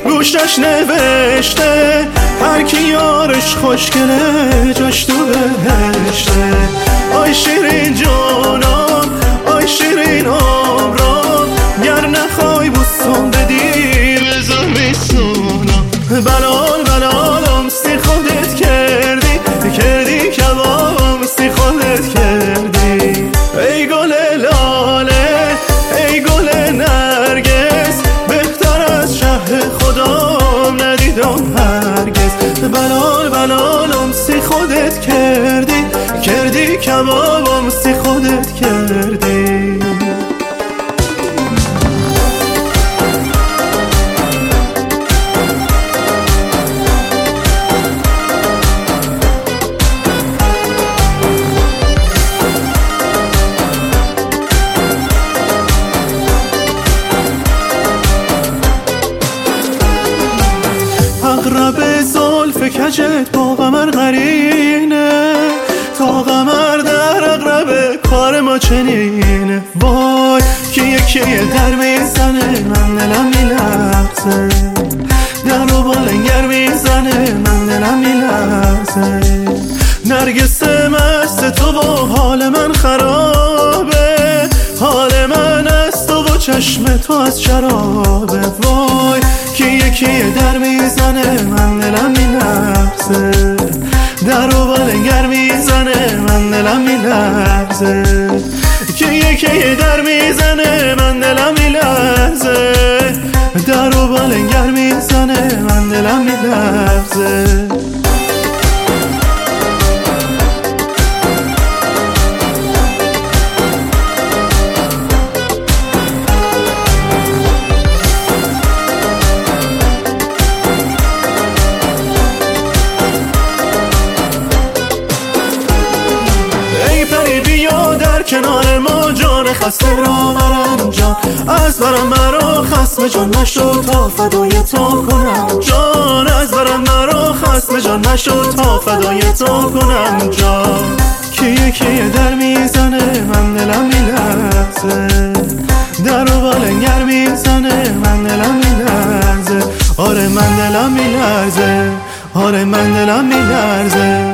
روشش نوشته هر کی یارش خوشگله جاش تو بهشته. آی شیرین جانم آی شیرین عمرم، گر نخوای بوسم بدی بذار میسونم. بلال بلالم سی خودت کردی کبابم سی خودت کردی. ای گل لاله ای گل نرگس، بهتر از شه خودم ندیدم هرگز. بلال بلالم سی خودت کردی کبابم سی خودت کردی. اقرب زلف کجت با قمر قرینه، تا قمر در اقرب کار ما چنینه. وای که یکی در میزنه من دلم میلرزه، در و بالنگر میزنه من دلم میلرزه. نرگس مست تو و حال من خرابه، حال من از تو و چشم تو از شرابه. وای که یکی در میزنه من دلم میلرزه، در و بالنگر میزنه من دلم میلرزه. که یکی در میزنه من دلم میلرزه، در و بالنگر میزنه من دلم میلرزه. کنار ما جان خسته را مرم جان، از برم مرا خسم جان نشد تا فدای تو کنم جان، از برم مرا خسم جان نشد تا فدای تو کنم جان. که یکی در میزنه من دلم میلرزه، در و بالنگر میزنه من دلم میلرزه. آره من دلم میلرزه، آره من دلم میلرزه.